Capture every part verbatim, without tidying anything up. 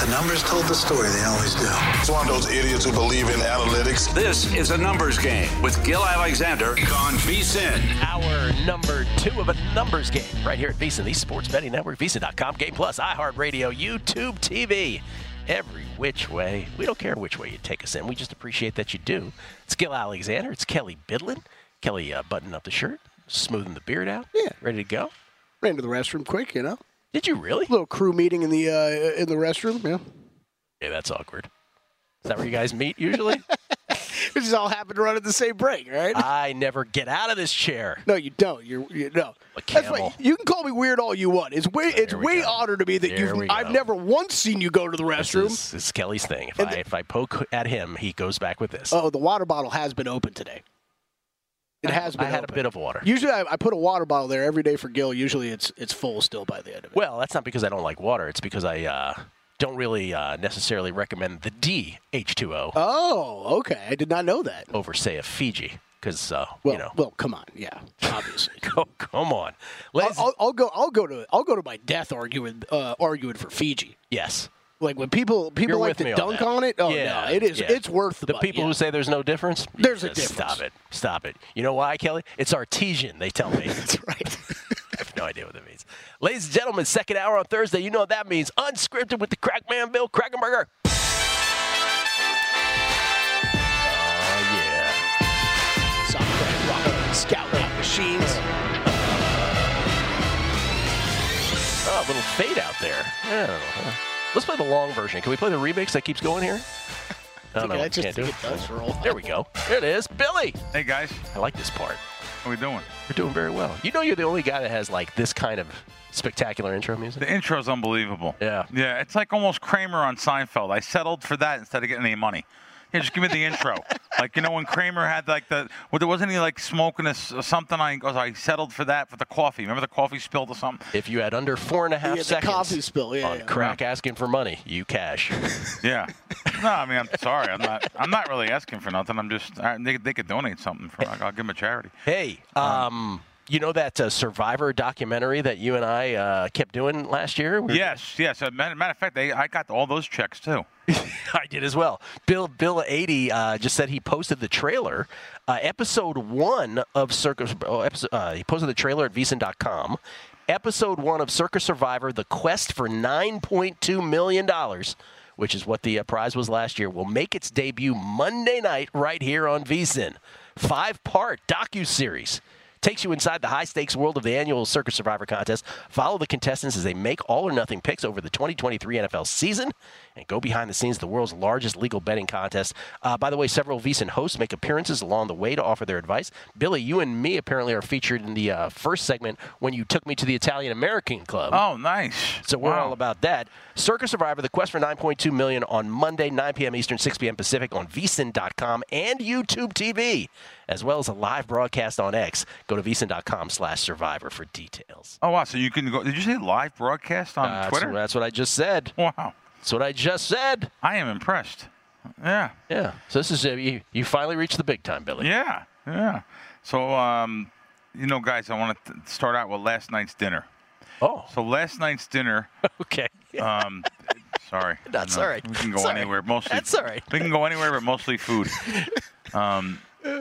The numbers told the story. They always do. It's one of those idiots who believe in analytics. This is a numbers game with Gil Alexander on VSiN. Our number two of a numbers game right here at VSiN, the Sports Betting Network, VSiN dot com, Game Plus, iHeartRadio, YouTube, T V. Every which way. We don't care which way you take us in. We just appreciate that you do. It's Gil Alexander. It's Kelly Bidlin. Kelly uh, buttoning up the shirt, smoothing the beard out. Yeah. Ready to go? Ran to the restroom quick, you know. Did you really? Little crew meeting in the uh, in the restroom, yeah. Yeah, that's awkward. Is that where you guys meet usually? We just all happen to run at the same break, right? I never get out of this chair. No, you don't. You're you, no. A That's camel. why you can call me weird all you want. It's way it's There we way go. odder to me that There we you've go. I've never once seen you go to the This restroom. is, this is Kelly's thing. If And I the- if I poke at him, he goes back with this. Oh, the water bottle has been open today. It has been I had open. a bit of water. Usually I, I put a water bottle there every day for Gil. Usually it's it's full still by the end of it. Well, that's not because I don't like water. It's because I uh, don't really uh, necessarily recommend the D H two O Oh, okay. I did not know that. over, say, a Fiji. Because, uh, Well, you know. well, come on. Yeah, obviously. Go, come on. I'll, Ladies, I'll, I'll go. I'll go to. I'll go to my death arguing. Uh, arguing for Fiji. yes. Like when people people You're like with me to on dunk that. on it. Oh Yeah, no, it is. yeah. It's worth the. The buck, people yeah. who say there's no difference? There's a just difference. Stop it. Stop it. You know why, Kelly? It's artesian, they tell me. That's right. I have no idea what that means. Ladies and gentlemen, second hour on Thursday. You know what that means. Unscripted with the Crackman Bill Crackenberger. Oh, yeah. Soft rock, rock, scout out machines. Oh, a little fade out there. I don't know. Let's play the long version. Can we play the remix that keeps going here? No, no, I we just can't do think it. it does roll. There we go. There it is. Billy. Hey, guys. I like this part. How we doing? You're doing very well. You know you're the only guy that has, like, this kind of spectacular intro music? The intro's unbelievable. Yeah. Yeah, it's like almost Kramer on Seinfeld. I settled for that instead of getting any money. Yeah, just give me the intro. Like, you know, when Kramer had, like, the, well, there wasn't he, like, smoking a, s- something? I goes, I settled for that for the coffee. Remember the coffee spilled or something? If you had under four and a half Yeah, the seconds coffee spill, yeah, on yeah. crack asking for money, you cash. Yeah. No, I mean, I'm sorry. I'm not I'm not really asking for nothing. I'm just, uh, they, they could donate something. For, I'll give them a charity. Hey, um, you know that uh, Survivor documentary that you and I uh, kept doing last year? We were- Yes, yes. As a matter, matter of fact, they, I got all those checks, too. I did as well. Bill Bill eighty uh, just said he posted the trailer, uh, episode one of Circus. Oh, episode, uh, he posted the trailer at VSiN dot com. Episode one of Circus Survivor: The Quest for nine point two million dollars, which is what the uh, prize was last year, will make its debut Monday night right here on VSiN. Five-part docu-series. Takes you inside the high-stakes world of the annual Circus Survivor contest. Follow the contestants as they make all-or-nothing picks over the twenty twenty-three N F L season and go behind the scenes of the world's largest legal betting contest. Uh, by the way, several VSiN hosts make appearances along the way to offer their advice. Billy, you and me apparently are featured in the uh, first segment when you took me to the Italian-American Club. Oh, nice. So we're Wow. all about that. Circus Survivor, The Quest for nine point two million dollars on Monday, nine p.m. Eastern, six p.m. Pacific on V S I N dot com and YouTube T V, as well as a live broadcast on X. Go to V S I N dot com slash Survivor for details. Oh, wow. So you can go, did you say live broadcast on Uh, Twitter? That's, that's what I just said. Wow. That's what I just said. I am impressed. Yeah. Yeah. So this is, uh, you, you finally reached the big time, Billy. Yeah. Yeah. So, um, you know, guys, I want to start out with last night's dinner. Oh, So last night's dinner, okay. um, sorry. That's No, all right. We can go That's all right. anywhere. Mostly. That's all right. We can go anywhere, but mostly food. Um,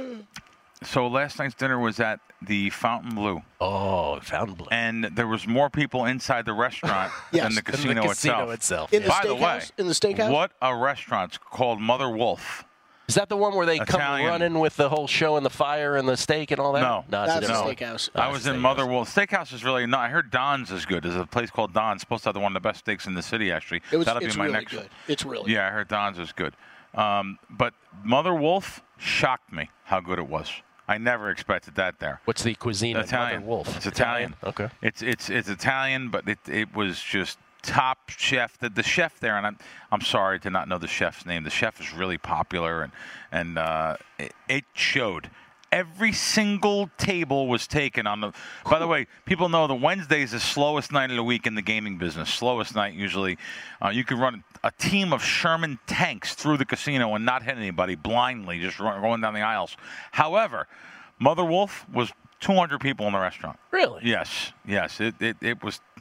so last night's dinner was at the Fontainebleau, Oh, Fontainebleau. and there was more people inside the restaurant Yes. than the Than the casino, casino itself. itself. In the By the way, steakhouse? In the steakhouse? what a restaurant! It's called Mother Wolf. Is that the one where they come Italian. running with the whole show and the fire and the steak and all that? No. no it's That's a a different steakhouse. one. I Oh, was it's a in steakhouse. Mother Wolf. Steakhouse is really not. I heard Don's is good. There's a place called Don's. Supposed to have the one of the best steaks in the city, actually. It was. That'll It's be my really next. good. It's really. Yeah, I heard Don's is good. Um, but Mother Wolf shocked me how good it was. I never expected that there. What's the cuisine at Italian. Mother Wolf? It's Italian. Okay. It's it's it's Italian, but it it was just top chef. The, the chef there, and I'm I'm sorry to not know the chef's name. The chef is really popular, and and uh, it, it showed. Every single table was taken on the. By the way, people know the Wednesday is the slowest night of the week in the gaming business. Slowest night usually. Uh, you can run a team of Sherman tanks through the casino and not hit anybody blindly, just run, going down the aisles. However, Mother Wolf was two hundred people in the restaurant. Really? Yes, yes. It it, it was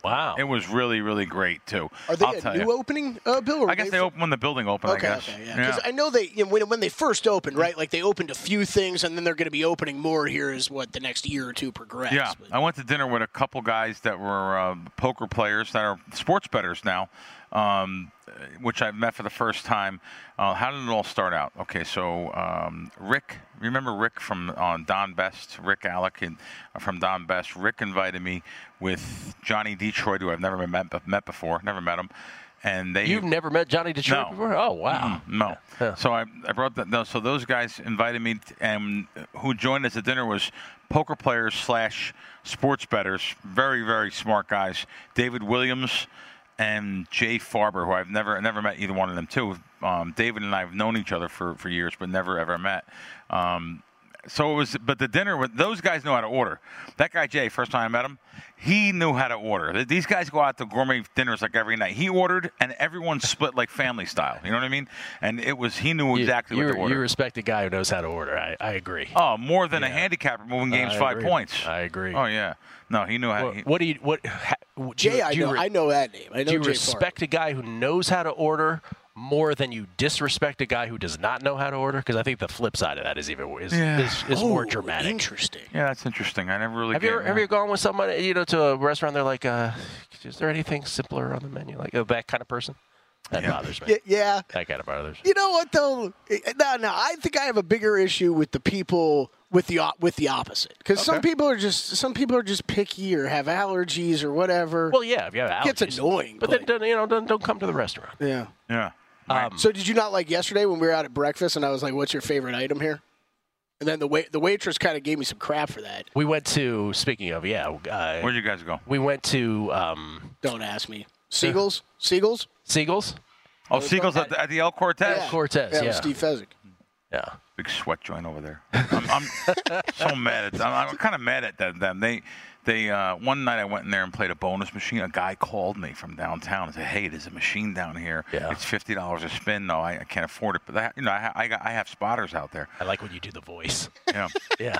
Wow. It was really, really great, too. Are they I'll a tell new you. opening, uh, Bill? Or I guess they opened when the building opened, Okay, I guess. okay, yeah. Because I know they you know, when, when they first opened, right? Like they opened a few things, and then they're going to be opening more here as what the next year or two progress. Yeah, But- I went to dinner with a couple guys that were uh, poker players that are sports bettors now, um, which I've met for the first time. Uh, how did it all start out? Okay, so um, Rick, remember Rick from uh, Don Best, Rick Alec and, uh, from Don Best. Rick invited me with Johnny Detroit, who I've never met, met before, never met him. And they You've never met Johnny Detroit No. before? Oh, wow. Mm, no. Yeah. So I, I brought that. No, so those guys invited me, t- and who joined us at dinner was poker players slash sports bettors. Very, very smart guys. David Williams and Jay Farber, who I've never never met either one of them too. Um, David and I have known each other for, for years, but never ever met. Um, so it was, but the dinner with those guys know how to order. That guy Jay, first time I met him, he knew how to order. These guys go out to gourmet dinners like every night. He ordered, and everyone split like family style. You know what I mean? And it was he knew exactly you, what you, to order. You respect a guy who knows how to order. I, I agree. Oh, more than a Yeah. handicapper moving games I five agree. points. I agree. Oh yeah. No, he knew how. What, he, what do you what? Ha, do Jay, you, I do you know, re- I know that name. I know do you Jay respect a guy who knows how to order more than you disrespect a guy who does not know how to order? Because I think the flip side of that is even is, Yeah. is, is Oh, more dramatic. Interesting. yeah, that's interesting. I never really. Have you get- ever, have you gone with somebody, you know, to a restaurant? They're like, uh, is there anything simpler on the menu? Like uh, that kind of person? That Yeah. bothers me. Yeah, yeah. That kind of bothers me. You know what though? No, no. I think I have a bigger issue with the people with the op- with the opposite. Because some Okay. people are just some people are just picky or have allergies or whatever. Well, yeah, if you have allergies. It gets annoying, But, but- then, don't, you know, don't, don't come to the restaurant. yeah. Yeah. Um, So did you not like yesterday when we were out at breakfast and I was like, "What's your favorite item here?" And then the wait the waitress kind of gave me some crap for that. we went to, speaking of, yeah, uh, Where'd you guys go? we went to um, Don't ask me. Seagulls, seagulls. Seagulls. Oh, Seagulls at the, at the El Cortez. Yeah. Cortez, Yeah, yeah. with Steve Fezzik. Yeah. Big sweat joint over there. I'm, I'm so mad at them. I'm kind of mad at them. them. They, they. Uh, one night I went in there and played a bonus machine. A guy called me from downtown and said, "Hey, there's a machine down here. Yeah. It's fifty dollars a spin. No, I, I can't afford it. But I, you know, I, I, got, I have spotters out there. I like when you do the voice. Yeah. Yeah.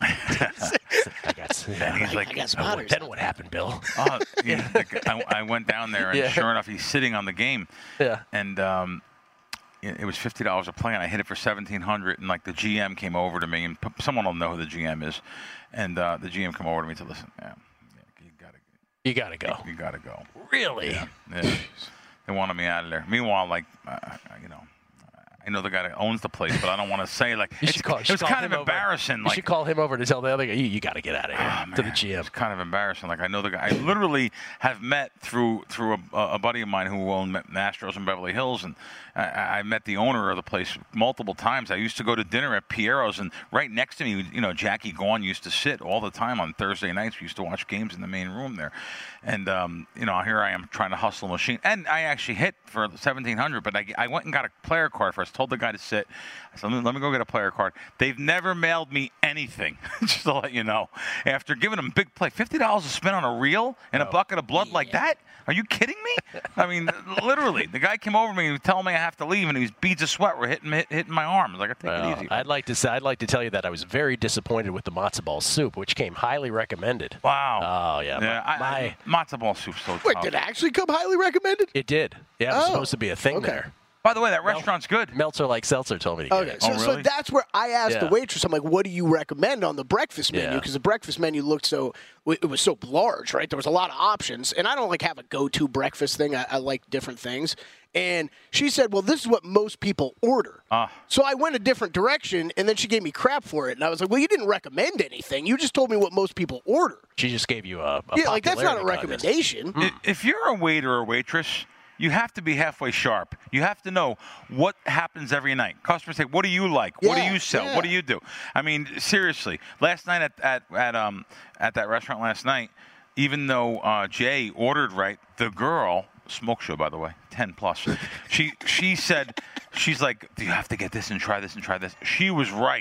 I got, yeah. And he's like, I got Oh, spotters. then what happened, Bill? oh, yeah. the g- I, I went down there and Yeah. sure enough, he's sitting on the game. Yeah. And um, it it was fifty dollars a play, and I hit it for seventeen hundred. And like the G M came over to me, and p- someone will know who the G M is. And uh, the G M came over to me to listen. Yeah, yeah, you gotta, You got to go. you gotta go. Really? Yeah. They wanted me out of there. Meanwhile, like, uh, you know, I know the guy that owns the place, but I don't want to say like. You it's, should call, you it should was call kind him of over. embarrassing. You Like, should call him over to tell the other guy, you, you got to get out of here Oh, to the man, G M. It's kind of embarrassing. Like I know the guy. I literally have met through through a, a buddy of mine who owned Astros in Beverly Hills, and I, I met the owner of the place multiple times. I used to go to dinner at Piero's, and right next to me, you know, Jackie Gaughan used to sit all the time on Thursday nights. We used to watch games in the main room there, and um, you know, here I am trying to hustle a machine, and I actually hit for seventeen hundred. But I, I went and got a player card first. Told the guy to sit. I said, let me, let me go get a player card. They've never mailed me anything, just to let you know. After giving them big play, fifty dollars to spend on a reel and a bucket of blood like that? Are you kidding me? I mean, literally, the guy came over to me and telling me I have to leave, and these beads of sweat were hitting hit, hitting my arm. I was like, take Well, it easy. I'd like to say, I'd like to tell you that I was very disappointed with the matzo ball soup, which came highly recommended. Wow. Oh yeah, Yeah, my, I, my I, matzo ball soup's so Wait, tough. did it actually come highly recommended? it did. Yeah, it was Oh, supposed to be a thing okay. there. By the way, that restaurant's good. Meltzer like Seltzer told me to get Okay, it. so, Oh, so really? that's where I asked Yeah. the waitress. I'm like, "What do you recommend on the breakfast menu?" Yeah. Because the breakfast menu looked so it was so large, right? There was a lot of options, and I don't like have a go-to breakfast thing. I, I like different things. And she said, "Well, this is what most people order." Ah. So I went a different direction, and then she gave me crap for it. And I was like, "Well, you didn't recommend anything. You just told me what most people order." She just gave you a, a Yeah, like that's not a popularity contest. recommendation. I- If you're a waiter or waitress, you have to be halfway sharp. You have to know what happens every night. Customers say, "What do you like? What do Yeah, you sell? yeah. What do you do?" I mean, seriously. Last night at at at um at that restaurant last night, even though uh, Jay ordered right, the girl smoke show by the way, ten plus. She she said she's like, "Do you have to get this and try this and try this?" She was right.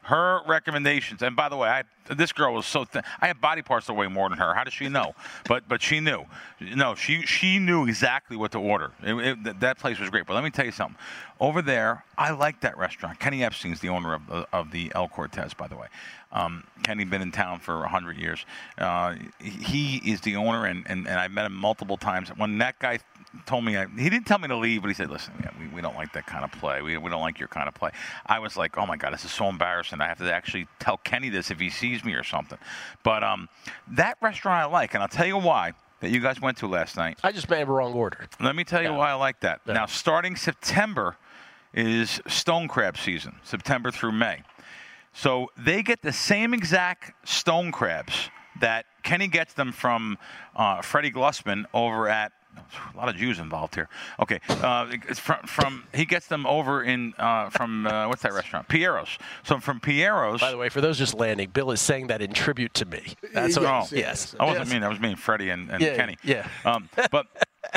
Her recommendations, and by the way, I, this girl was so thin. I have body parts that weigh more than her. How does she know? but but she knew. No, she she knew exactly what to order. It, it, that place was great. But let me tell you something. Over there, I like that restaurant. Kenny Epstein's the owner of the, of the El Cortez, by the way. Um, Kenny been in town for one hundred years. Uh, he is the owner, and, and, and I met him multiple times. When that guy told me, I, he didn't tell me to leave, but he said, listen, yeah, we, we don't like that kind of play. We, we don't like your kind of play. I was like, oh, my God, this is so embarrassing. I have to actually tell Kenny this if he sees me or something. But um, that restaurant I like, and I'll tell you why, that you guys went to last night. I just made a wrong order. Let me tell you No. why I like that. No. Now, starting September is stone crab season, September through May. So they get the same exact stone crabs that Kenny gets them from uh, Freddie Glussman over at a lot of Jews involved here. Okay, uh, it's from, from he gets them over in uh, from uh, what's that restaurant? Piero's. So from Piero's. By the way, for those just landing, Bill is saying that in tribute to me. That's what. Oh, yes. I wasn't yes. mean. I was meaning Freddie and, and Yeah, Kenny. yeah. Um, but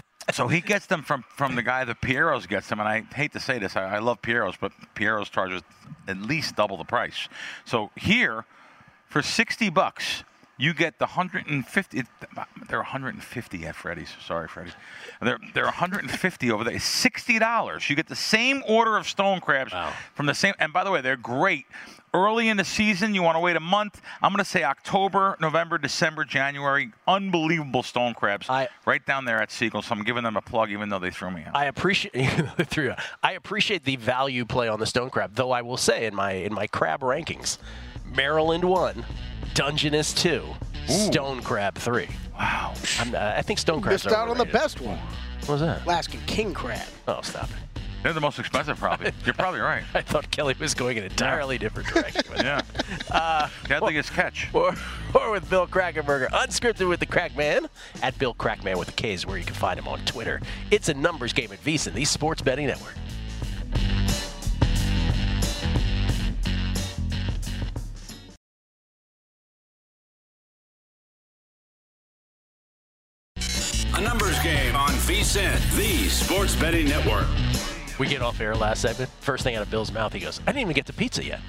so he gets them from, from the guy that Piero's gets them, and I hate to say this, I, I love Piero's, but Piero's charges at least double the price. So here, for sixty bucks, you get the one hundred fifty. They're one hundred fifty at Freddy's. Sorry, Freddy. They're they're one hundred fifty over there. It's sixty dollars. You get the same order of stone crabs Wow. from the same. And by the way, they're great. Early in the season, you want to wait a month. I'm going to say October, November, December, January. Unbelievable stone crabs I- right down there at Siegel. So I'm giving them a plug, even though they threw me out. I appreciate through. I appreciate the value play on the stone crab, though I will say in my in my crab rankings, Maryland one, Dungeness two, stone crab three. Wow. I'm, uh, I think stone crabs Missed are out on the overrated. best one. What was that? Alaskan king crab. Oh, stop it. They're the most expensive, probably. You're probably right. I thought Kelly was going in an entirely different direction. with Yeah. Uh, Deadliest catch. or, or with Bill Krakenberger, unscripted with the Crackman, at Bill Crackman with the K is where you can find him on Twitter. It's a numbers game at VSiN, the Sports Betting Network. A numbers game on VSiN, the Sports Betting Network. We get off air last segment. First thing out of Bill's mouth, he goes, I didn't even get to pizza yet.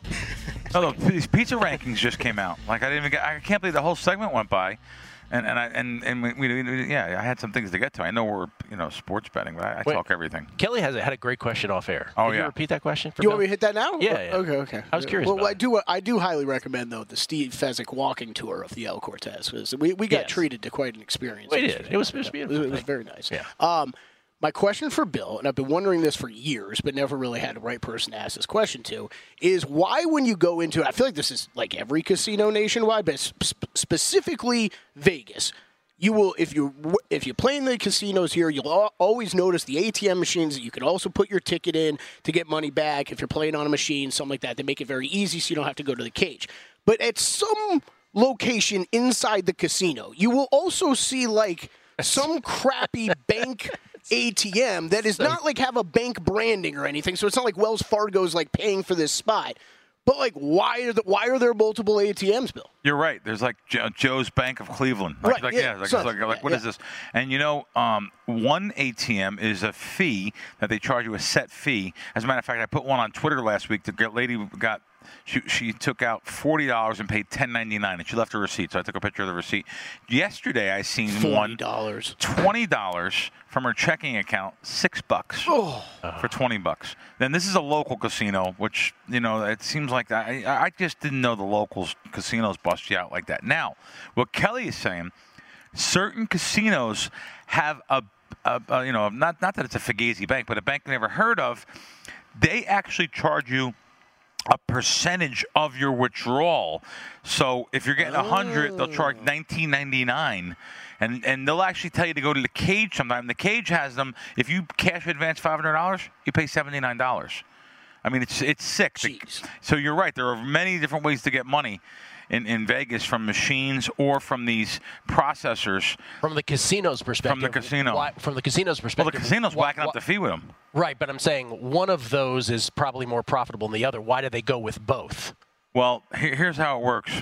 Oh, look, these pizza rankings just came out. Like I didn't even get. I can't believe the whole segment went by, and and I and and we, we, we yeah, I had some things to get to. I know we're you know sports betting, but I, I Wait. talk everything. Kelly has had a great question off air. Oh, Can you yeah. repeat that question for You Bill? want me to hit that now? Yeah, yeah. Okay, okay. I was curious Well, about I it. do. I do highly recommend though the Steve Fezzik walking tour of the El Cortez. 'Cause We we got Yes. treated to quite an experience. We did. It was- it was Yeah, beautiful. It was, very nice. Yeah. Um, my question for Bill, and I've been wondering this for years, but never really had the right person to ask this question to, is why when you go into, I feel like this is like every casino nationwide, but sp- specifically Vegas. You will, if you if you play in the casinos here, you'll al- always notice the A T M machines that you can also put your ticket in to get money back. If you're playing on a machine, something like that, they make it very easy so you don't have to go to the cage. But at some location inside the casino, you will also see like some crappy bank A T M that is not like have a bank branding or anything. So it's not like Wells Fargo's like paying for this spot. But like, why are the, why are there multiple A T Ms, Bill? You're right. There's like Jo- Joe's Bank of Cleveland. Like, Right, like, yeah, yeah. Like, so- it's like, like yeah, what yeah. is this? And you know, um, one A T M is a fee that they charge you a set fee. As a matter of fact, I put one on Twitter last week. The lady got. She, she took out forty dollars and paid ten ninety-nine, and she left her receipt. So I took a picture of the receipt. Yesterday, I seen Forty one dollars. twenty dollars from her checking account, six bucks Oh. for twenty bucks. Then this is a local casino, which you know it seems like I I just didn't know the locals casinos bust you out like that. Now, what Kelly is saying, certain casinos have a, a, a you know not not that it's a Fugazi bank, but a bank they never heard of. They actually charge you a percentage of your withdrawal. So if you're getting a hundred, they'll charge nineteen ninety-nine, and and they'll actually tell you to go to the cage sometime. The cage has them. If you cash advance five hundred dollars, you pay seventy-nine dollars. I mean, it's it's sick. Jeez. So you're right. There are many different ways to get money in, in Vegas from machines or from these processors. From the casino's perspective. From the casino. Why, from the casino's Well, perspective. the casino's why- whacking up why- the fee with them. Right, but I'm saying one of those is probably more profitable than the other. Why do they go with both? Well, here, here's how it works.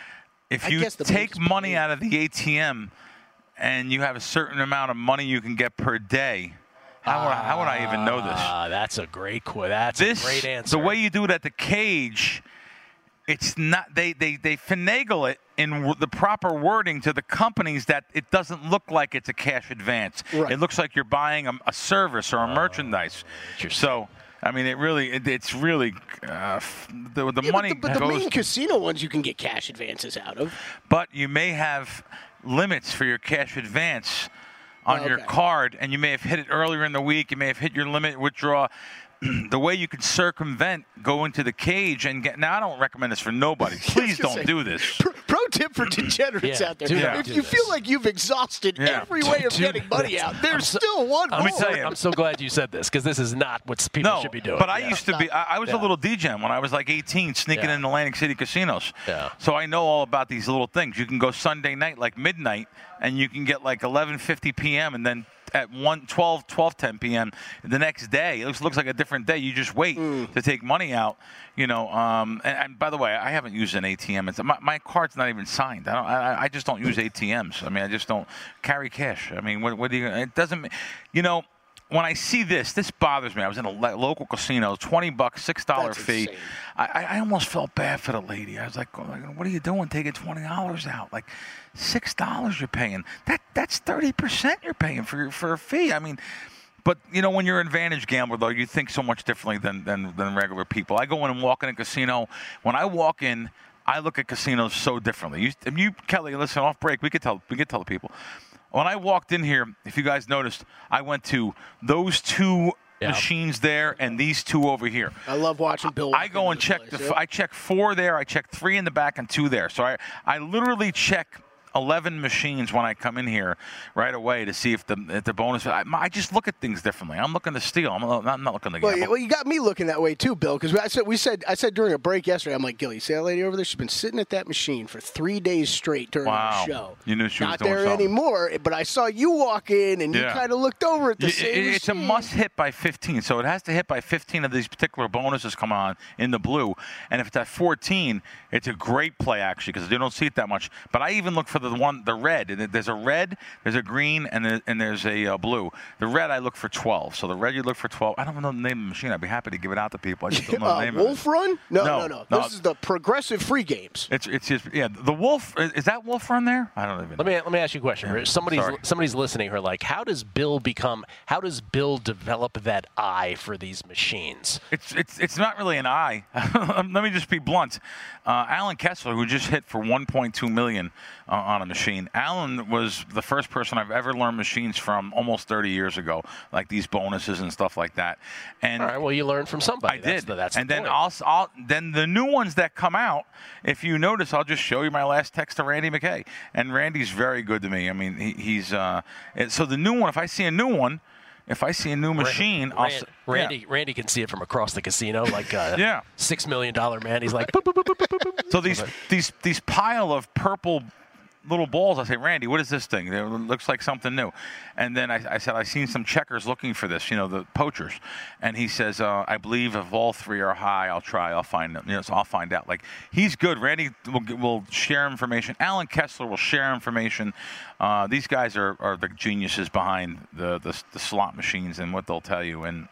If I you guess the take bank's money paid. out of the A T M and you have a certain amount of money you can get per day, how would I, how would I even know this? Ah, that's a great qu- That's This a great answer. the way you do it at the cage it's not they, they, they finagle it in w- the proper wording to the companies that it doesn't look like it's a cash advance. Right. It looks like you're buying a, a service or a merchandise. So, I mean, it really it, it's really uh, f- the, the Yeah, money but the, but the goes main casino ones you can get cash advances out of. but you may have limits for your cash advance on Oh, your okay. card, and you may have hit it earlier in the week. You may have hit your limit withdrawal. The way you could circumvent going to the cage and get now, I don't recommend this for nobody. Please gonna don't say, do this. Pro, pro tip for degenerates Yeah, out there: do not if do you this. feel like you've exhausted Yeah. every way of Do- getting money out, there's so- still one Let me more. tell you, I'm so glad you said this because this is not what people No, should be doing. but I Yeah. used to be. I, I was Yeah. a little D-Gen when I was like eighteen, sneaking Yeah. in Atlantic City casinos. Yeah. So I know all about these little things. You can go Sunday night, like midnight, and you can get like eleven fifty p.m. and then at one twelve, twelve ten p.m. the next day. It looks, looks like a different day. You just wait Mm. to take money out. You know. Um, and, and by the way, I haven't used an A T M. It's, my, my card's not even signed. I don't. I, I just don't use A T Ms. I mean, I just don't carry cash. I mean, what, what do you? It doesn't. You know. When I see this, this bothers me. I was in a lo- local casino, twenty bucks, six dollar That's fee. insane. I, I I almost felt bad for the lady. I was like, "What are you doing, taking twenty dollars out? Like, six dollars you're paying. That that's thirty percent you're paying for for a fee. I mean." But, you know, when you're an advantage gambler, though, you think so much differently than, than, than regular people. I go in and walk in a casino. When I walk in, I look at casinos so differently. You, if you Kelly, listen, off break, we could tell we could tell the people. When I walked in here, if you guys noticed, I went to those two Yeah. machines there and these two over here. I love watching Bill. I walk go into and the check place, the. yeah. f I check four there. I check three in the back and two there. So I I literally check eleven machines when I come in here right away to see if the if the bonus. I, I just look at things differently. I'm looking to steal. I'm not, I'm not looking to Well, gamble. you- well, you got me looking that way too, Bill. Because I said we said I said during a break yesterday, I'm like, Gilly, you see that lady over there? She's been sitting at that machine for three days straight during Wow. our show. You knew she was Not doing there something. anymore. But I saw you walk in, and you Yeah. kind of looked over at the Y- same it- it's a machine. must hit by fifteen, so it has to hit by fifteen of these particular bonuses come on in the blue. And if it's at fourteen, it's a great play actually because you don't see it that much. But I even look for the one, the red. And there's a red, there's a green, and a, and there's a uh, blue. The red I look for twelve. So the red you look for twelve. I don't know the name of the machine. I'd be happy to give it out to people. I just don't know the Uh, name Wolf of it. Run? No, No, no, no, no. This is the progressive free games. It's it's just yeah. The Wolf is that Wolf Run there? I don't even. Let me let me ask you a question. Somebody's sorry. somebody's listening. Who are like, how does Bill become? How does Bill develop that eye for these machines? It's it's it's not really an eye. Let me just be blunt. Uh, Alan Kessler, who just hit for one point two million uh, on a machine. Alan was the first person I've ever learned machines from almost thirty years ago, like these bonuses and stuff like that. And All right. Well, you learn from somebody. I That's did. The, that's and the then point. I'll, I'll then the new ones that come out. If you notice, I'll just show you my last text to Randy McKay, and Randy's very good to me. I mean, he, he's uh, and so the new one. If I see a new one, if I see a new machine, I'll. Ran- s- Randy, yeah. Randy can see it from across the casino, like a Yeah. six million dollar man. He's like, boop, boop, boop, boop, boop, boop, boop. So these these these pile of purple little balls. I say, Randy, what is this thing? It looks like something new. And then I, I said, I've seen some checkers looking for this, you know, the poachers. And he says, uh, I believe if all three are high, I'll try. I'll find them. You know, so I'll find out. Like, he's good. Randy will, will share information. Alan Kessler will share information. Uh, these guys are, are the geniuses behind the, the the slot machines and what they'll tell you. And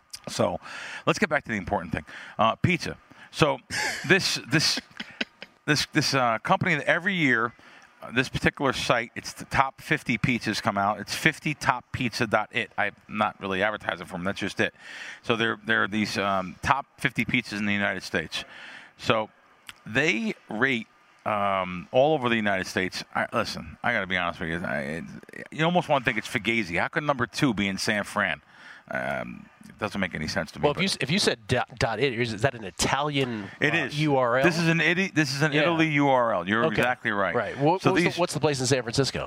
so let's get back to the important thing. Uh, pizza. So this this this this uh, company that every year, uh, this particular site, it's the top fifty pizzas come out. It's fifty top pizza dot it. I'm not really advertising for them. That's just it. So there there are these um, top fifty pizzas in the United States. So they rate um, all over the United States. I, listen, I got to be honest with you. I, it, you almost want to think it's Fugazi. How could number two be in San Fran? Um, it doesn't make any sense to me. Well, if but- you if you said dot, dot it, is that an Italian It uh, is U R L? This is an Italy. This is an Yeah. Italy U R L. You're Okay. exactly right. Right. What, so what's, these the, what's the place in San Francisco?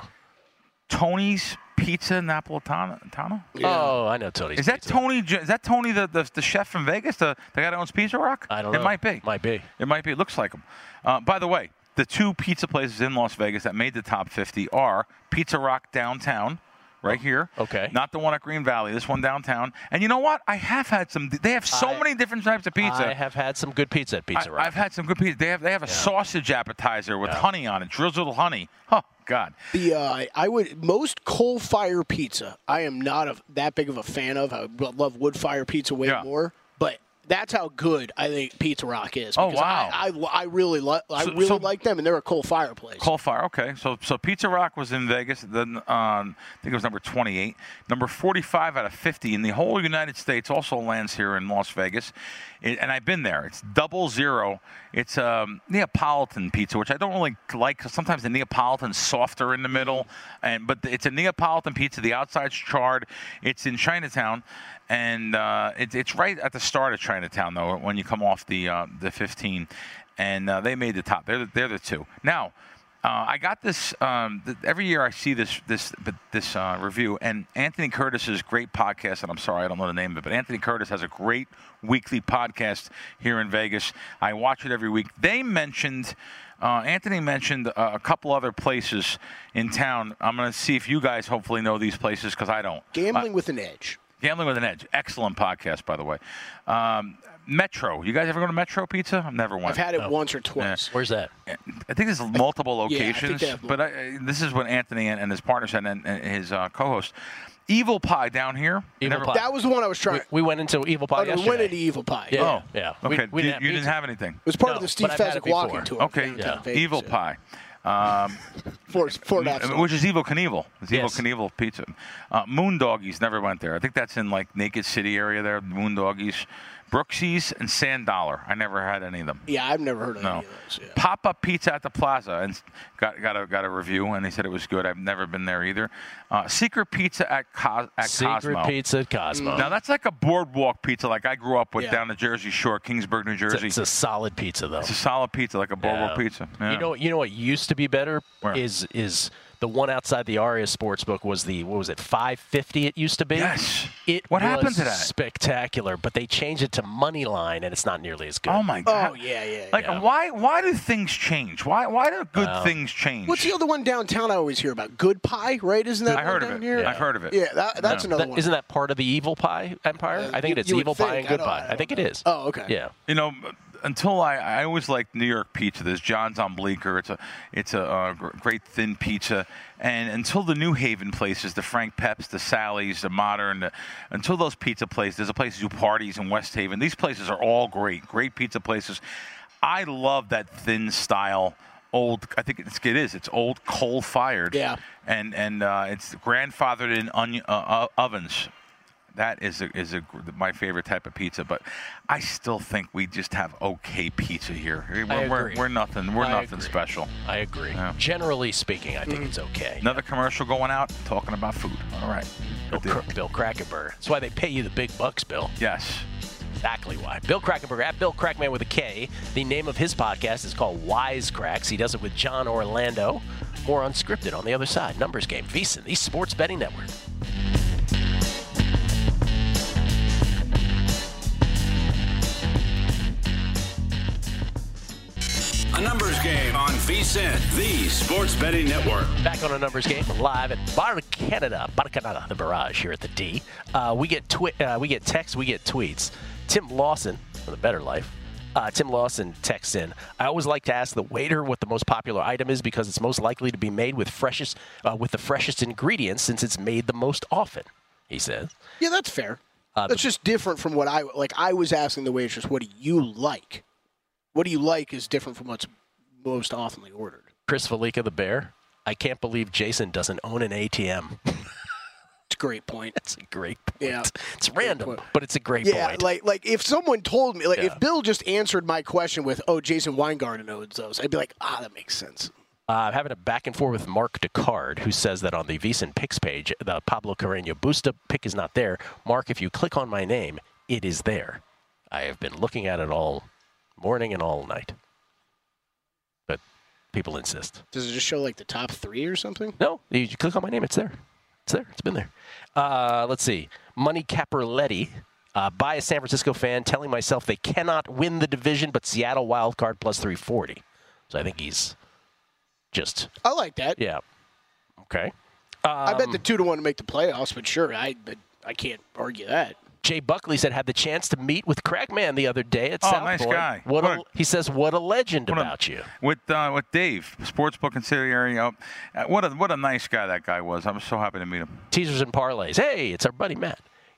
Tony's Pizza Napolitano. Tano? Oh, I know Tony's. Is that Pizza. Tony? J- Is that Tony, the, the the chef from Vegas, the, the guy that owns Pizza Rock? I don't know. It might be. Might be. It might be. It looks like him. Uh, by the way, the two pizza places in Las Vegas that made the top fifty are Pizza Rock downtown, right here. Okay. Not the one at Green Valley. This one downtown. And you know what? I have had some. They have so I- many different types of pizza. I have had some good pizza at Pizza I, Rock. I've had some good pizza. They have they have a sausage appetizer with Yeah. honey on it, drizzled honey. Oh God. The uh, I would most coal fire pizza. I am not a, that big of a fan of. I would love wood fire pizza way Yeah. more. But That's how good I think Pizza Rock is. Oh, because wow. I, I, I really, li- I So- really so- like them, and they're a coal fireplace. Coal Fire, okay. So so Pizza Rock was in Vegas. Then um, I think it was number twenty-eight. Number forty-five out of fifty in the whole United States also lands here in Las Vegas. It, and I've been there. It's double zero. It's um, Neapolitan pizza, which I don't really like because sometimes the Neapolitan's softer in the middle. And But it's a Neapolitan pizza. The outside's charred. It's in Chinatown. And uh, it, it's right at the start of Chinatown, though, when you come off the uh, the fifteen. And uh, they made the top. They're the, they're the two. Now, uh, I got this. Um, th- every year I see this this this uh, review, and Anthony Curtis's great podcast. And I'm sorry, I don't know the name of it, but Anthony Curtis has a great weekly podcast here in Vegas. I watch it every week. They mentioned. Uh, Anthony mentioned uh, a couple other places in town. I'm going to see if you guys hopefully know these places because I don't. Gambling Uh, with an Edge. Gambling with an Edge. Excellent podcast, by the way. Um, Metro. You guys ever go to Metro Pizza? I've never went. I've had it once or twice. Where's that? I think there's multiple Yeah, I think locations, they have but I, this is what Anthony and, and his partner said, and, and his uh, co-host. Evil Pie down here. Evil Never- Pie. That was the one I was We, trying. we went into Evil Pie Oh, no, we yesterday. went into Evil Pie. Yeah. Oh, yeah. We- Okay, we you, didn't have you didn't pizza. have anything. It was part No, of the Steve but I've had it Fezzik walking before. tour. Okay, downtown Vegas, Evil yeah. Pie. Um, Four, four dots. which is Evil Knievel. It's Evil Yes. Knievel Pizza. Uh, Moon Doggies, never went there. I think that's in like Naked City area there. Moon Doggies, Brooksie's, and Sand Dollar. I never had any of them. Yeah, I've never heard of No. any of those. Yeah. Pop Up Pizza at the Plaza, and got got a got a review, and they said it was good. I've never been there either. Uh, Secret Pizza at Co- at Secret Cosmo. Pizza at Cosmo. Now that's like a boardwalk pizza, like I grew up with Yeah. down the Jersey Shore, Kingsburg, New It's a, Jersey. it's a solid pizza, though. It's a solid pizza, like a boardwalk Yeah. pizza. Yeah. You know, you know what used to be better Where? is is the one outside the Aria Sportsbook was the what was it five fifty? It used to be. Yes. It What was happened to that? Spectacular, but they changed it to money line, and it's not nearly as good. Oh my God! Oh, yeah, yeah, Like, yeah. why? Why do things change? Why? Why do good Well, things change? What's the other one downtown I always hear about? Good Pie, right? Isn't that I one heard of down it. here? I've heard of it. Yeah, that, that's Yeah. another That, one. isn't that part of the Evil Pie Empire? Uh, I think you- it's you would Evil Pie think. and I Good don't- Pie. I I think it don't is. Oh, okay. Yeah. You know, until I, I always liked New York pizza. There's John's on Bleecker. It's a, it's a uh, gr- great thin pizza. And until the New Haven places, the Frank Peps, the Sally's, the Modern, the, until those pizza places, there's a place to do parties in West Haven. These places are all great, great pizza places. I love that thin style. Old, I think it's, it is. It's old coal fired. Yeah. And and uh, it's grandfathered in onion uh, uh, ovens. That is a, is a, my favorite type of pizza, but I still think we just have okay pizza here. We're, I we're, agree. we're nothing. We're I nothing agree. special. I agree. Yeah. Generally speaking, I think it's okay. Another commercial going out talking about food. All right. Bill, Good deal. Cr- Bill Krakenberger. That's why they pay you the big bucks, Bill. Yes. Exactly why. Bill Krakenberger, at Bill Crackman with a K. The name of his podcast is called Wisecracks. He does it with John Orlando. More unscripted on the other side. Numbers game. VSiN, the Sports Betting Network. A numbers game on VSiN, the Sports Betting Network. Back on a numbers game, live at Bar Canada, Bar Canada, the Barrage here at the D. Uh, we get twi- uh, we get texts, we get tweets. Tim Lawson from The Better Life. Uh, Tim Lawson texts in. I always like to ask the waiter what the most popular item is because it's most likely to be made with freshest uh, with the freshest ingredients since it's made the most often. He says. Yeah, that's fair. Uh, that's just different from what I like. I was asking the waitress, "What do you like? What do you like?" Is different from what's most oftenly ordered. Chris Felica, the Bear. I can't believe Jason doesn't own an A T M. It's a great point. That's a great point. Yeah. It's random, point. but it's a great Yeah, point. like like if someone told me, like Yeah. if Bill just answered my question with, "Oh, Jason Weingarten owns those," I'd be like, "Ah, that makes sense." Uh, I'm having a back and forth with Mark Descard, who says that on the VSiN picks page, the Pablo Carreño Busta pick is not there. Mark, if you click on my name, it is there. I have been looking at it all morning and all night. But people insist. Does it just show like the top three or something? No, you, you click on my name, it's there. It's there. It's been there. Uh, let's see. Money Caperletti. Uh, by a San Francisco fan, telling myself they cannot win the division, but Seattle wild card plus three forty. So I think he's just, I like that. yeah. Okay. I bet Um, the two to one to make the playoffs, but sure, I but I can't argue that. Jay Buckley said had the chance to meet with Crackman the other day at Oh, South nice Point. guy. What, What a, a- he says, what a legend What a- about you. With uh, with Dave, sportsbook consigliere. Uh, what a what a nice guy that guy was. I'm so happy to meet him. Teasers and parlays. Hey, it's our buddy Matt.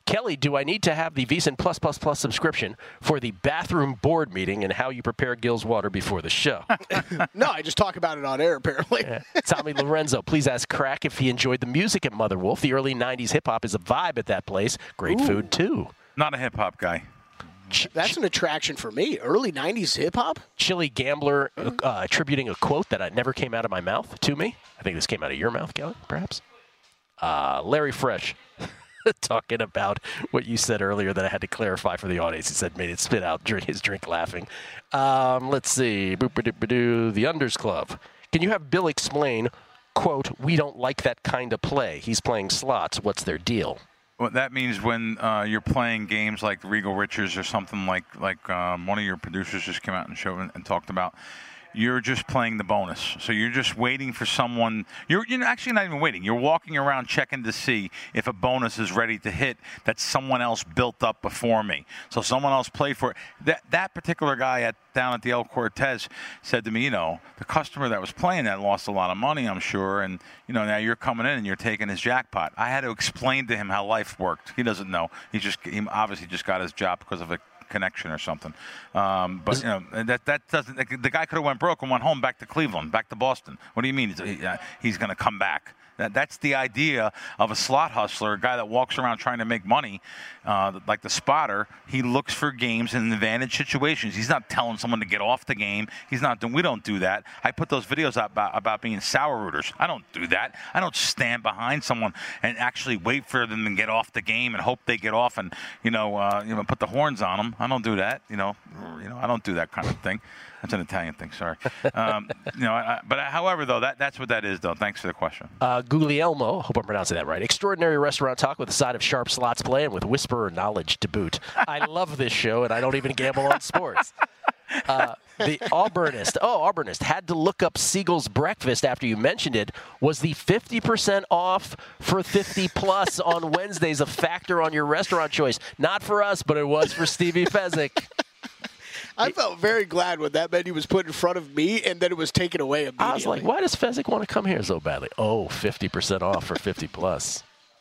Kelly, do I need to have the VSiN Plus Plus Plus subscription for the bathroom board meeting and how you prepare Gil's water before the show? No, I just talk about it on air, apparently. Yeah. Tommy Lorenzo, please ask Crack if he enjoyed the music at Mother Wolf. The early nineties hip-hop is a vibe at that place. Great Ooh. food, too. Not a hip-hop guy. That's an attraction for me. Early nineties hip-hop? Chili Gambler uh, attributing a quote that never came out of my mouth to me. I think this came out of your mouth, Kelly, perhaps. Uh, Larry Fresh. Talking about what you said earlier that I had to clarify for the audience. He said made it spit out drink his drink laughing. Um, let's see. Boop-a-doop-a-doo. The Unders Club. Can you have Bill explain, quote, we don't like that kind of play. He's playing slots. What's their deal? Well, that means when uh, you're playing games like Regal Riches or something like like um, one of your producers just came out and showed and, and talked about, you're just playing the bonus. So you're just waiting for someone. You're, you're actually not even waiting. You're walking around checking to see if a bonus is ready to hit that someone else built up before me. So someone else played for it. That, that particular guy at down at the El Cortez said to me, you know, the customer that was playing that lost a lot of money, I'm sure, and, you know, now you're coming in and you're taking his jackpot. I had to explain to him how life worked. He doesn't know. He just he obviously just got his job because of a connection or something. Um, but, you know, that that doesn't – the guy could have went broke and went home back to Cleveland, back to Boston. What do you mean he's, uh, he's going to come back? That, that's the idea of a slot hustler, a guy that walks around trying to make money, uh, like the spotter. He looks for games in advantage situations. He's not telling someone to get off the game. He's not doing. We don't do that. I put those videos out about, about being sour rooters. I don't do that. I don't stand behind someone and actually wait for them to get off the game and hope they get off and you know uh, you know put the horns on them. I don't do that. You know, you know I don't do that kind of thing. That's an Italian thing, sorry. Um, you know, I, but however, though, that, that's what that is, though. Thanks for the question. Uh, Guglielmo, hope I'm pronouncing that right. Extraordinary restaurant talk with a side of sharp slots play and with whisperer knowledge to boot. I love this show, and I don't even gamble on sports. Uh, the Auburnist, oh, Auburnist, had to look up Siegel's breakfast after you mentioned it. Was the fifty percent off for fifty plus on Wednesdays a factor on your restaurant choice? Not for us, but it was for Stevie Fezzik. I felt very glad when that menu was put in front of me and then it was taken away immediately. I was like, why does Fezzik want to come here so badly? Oh, fifty percent off for fifty plus.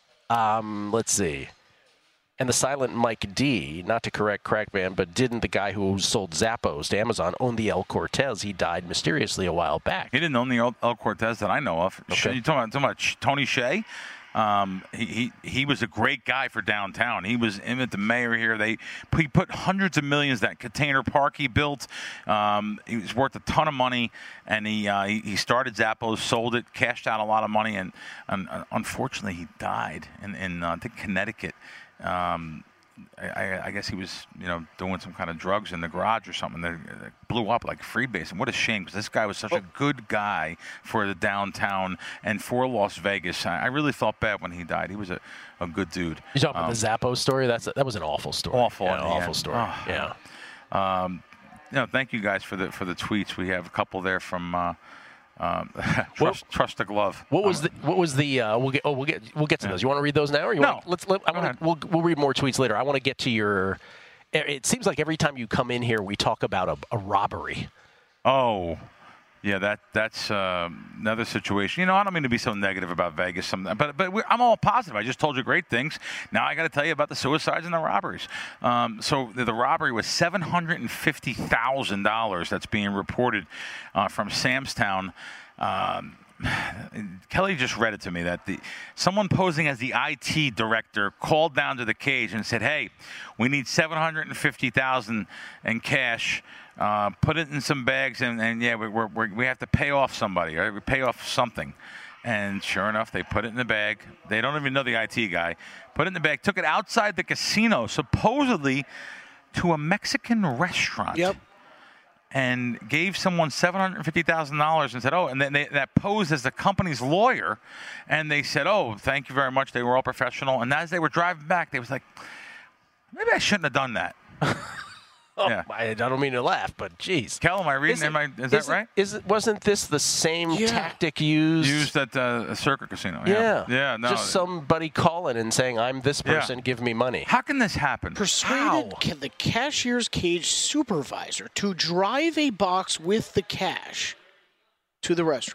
Um, let's see. And the silent Mike D, not to correct Crackman, but didn't the guy who sold Zappos to Amazon own the El Cortez? He died mysteriously a while back. He didn't own the El, El Cortez that I know of. Okay. You talking about, talking about Tony Shea? Um, he, he he was a great guy for downtown. He was in at the mayor here. They he put hundreds of millions that container park he built. Um, he was worth a ton of money, and he uh, he, he started Zappos, sold it, cashed out a lot of money, and, and uh, unfortunately he died in in uh, I think Connecticut. Um, I, I guess he was, you know, doing some kind of drugs in the garage or something that blew up like Freebase. And what a shame, because this guy was such a good guy for the downtown and for Las Vegas. I, I really felt bad when he died. He was a, a good dude. You talking um, about the Zappos story? That's a, that was an awful story. Awful, yeah, awful yeah. story. Oh. Yeah. Um, you know, thank you guys for the for the tweets. We have a couple there from. Uh, Um, trust, what, trust the glove. What was um, the? What was the? Uh, we'll get. Oh, we'll get. We'll get to yeah. those. You want to read those now, or you no? Want, let's. Let, I want. We'll. We'll read more tweets later. I want to get to your. It seems like every time you come in here, we talk about a, a robbery. Oh, yeah. That that's uh, another situation. You know, I don't mean to be so negative about Vegas, some, but but we're, I'm all positive. I just told you great things. Now I got to tell you about the suicides and the robberies. Um, so the, the robbery was seven hundred and fifty thousand dollars. That's being reported uh, from Samstown. Um, Kelly just read it to me that the someone posing as the I T director called down to the cage and said, "Hey, we need seven hundred fifty thousand dollars in cash. Uh, put it in some bags, and, and yeah, we we're, we're, we have to pay off somebody, right? We pay off something." And sure enough, they put it in the bag. They don't even know the I T guy. Put it in the bag. Took it outside the casino, supposedly to a Mexican restaurant. Yep. And gave someone seven hundred fifty thousand dollars and said, oh, and then they, that posed as the company's lawyer. And they said, oh, thank you very much. They were all professional. And as they were driving back, they was like, maybe I shouldn't have done that. Oh, yeah. I, I don't mean to laugh, but geez. Kel, am I reading? Is, it, am I, is, is that it, right? Is it, wasn't this the same Yeah. tactic used? Used at uh, a circuit casino. Yeah. Yeah. Yeah, no. Just somebody calling and saying, I'm this person, Yeah. give me money. How can this happen? Persuaded How? ca- the cashier's cage supervisor to drive a box with the cash to the restaurant.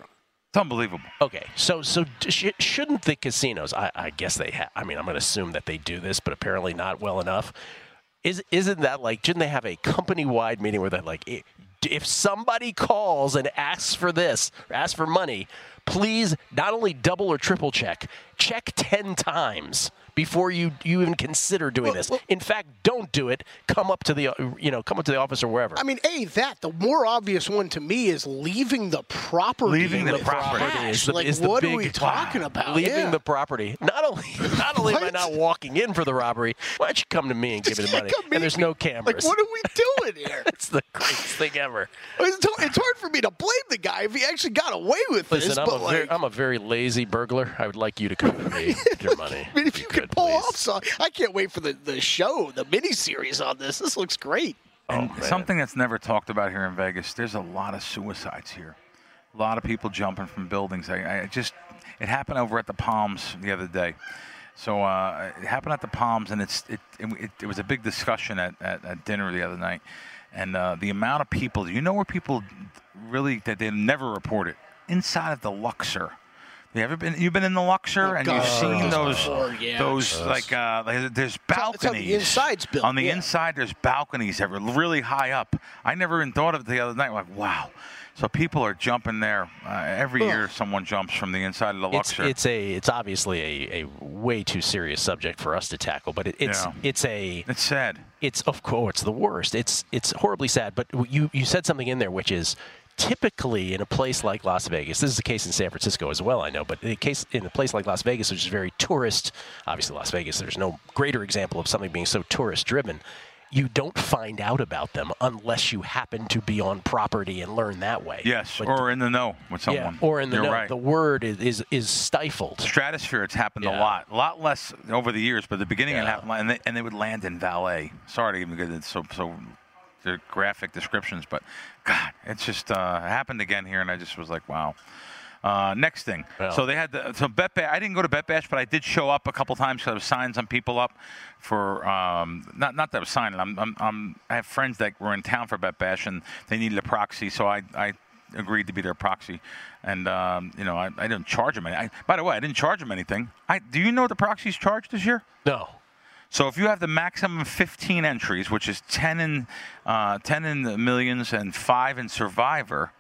It's unbelievable. Okay, so so sh- shouldn't the casinos? I, I guess they have. I mean, I'm going to assume that they do this, but apparently not well enough. Is isn't that like? Shouldn't they have a company-wide meeting where they're like, if, if somebody calls and asks for this, or asks for money, please not only double or triple check, check ten times before you, you even consider doing well, this. Well, in fact, don't do it. Come up to the you know come up to the office or wherever. I mean, a that the more obvious one to me is leaving the property. Leaving the with property cash. is the, like is the what big, are we talking wow, about? Leaving yeah. the property. Not only not only am I What? not walking in for the robbery, why don't you come to me and give me the Yeah, money? come meet And there's me. no cameras. Like, what are we doing here? It's the greatest thing ever. It's it's hard for me to blame the guy if he actually got away with Listen, this. I'm, but a like, very, I'm a very lazy burglar. I would like you to come to me with your money. I mean, if You you could could, pull please. off, so I can't wait for the, the show, the miniseries on this. This looks great. And Oh, man. something that's never talked about here in Vegas, there's a lot of suicides here. A lot of people jumping from buildings. I, I just, it happened over at the Palms the other day. So uh, it happened at the Palms, and it's it, it, it was a big discussion at, at, at dinner the other night. And uh, the amount of people, you know where people really, that they never report it? Inside of the Luxor. You ever been? You've been in the Luxor, Oh, and God, you've I've seen heard this those, before, yeah. those Yes. like, uh, like there's It's on balconies. the inside's built, On the yeah. inside, there's balconies that were really high up. I never even thought of it the other night. Like, wow. So people are jumping there uh, every Ugh. year. Someone jumps from the inside of the It's Luxor. it's a it's obviously a, a way too serious subject for us to tackle, but it, it's Yeah. it's a It's sad. it's of course it's the worst. It's it's horribly sad. But you you said something in there which is typically in a place like Las Vegas. This is the case in San Francisco as well, I know. But in a case in a place like Las Vegas, which is very tourist, obviously Las Vegas, there's no greater example of something being so tourist driven. You don't find out about them unless you happen to be on property and learn that way. Yes, But- or in the know with yeah, someone. or in the You're know. right. The word is is, is stifled. Stratosphere, it's happened a Yeah. lot. A lot less over the years, but at the beginning it Yeah. happened, a lot, and they, and they would land in valet. Sorry to even get it so so the graphic descriptions, but God, it's just uh, happened again here, and I just was like, wow. Uh, next thing, Well. so they had the so Bet Bash. I didn't go to Bet Bash, but I did show up a couple times because I was signing some people up for um, not not that I was signing. I'm, I'm, I'm I have friends that were in town for Bet Bash and they needed a proxy, so I I agreed to be their proxy, and um, you know I, I didn't charge them any. I, by the way, I didn't charge them anything. I do you know what the proxies charged this year? No. So if you have the maximum fifteen entries, which is ten in uh, ten in the millions and five in Survivor,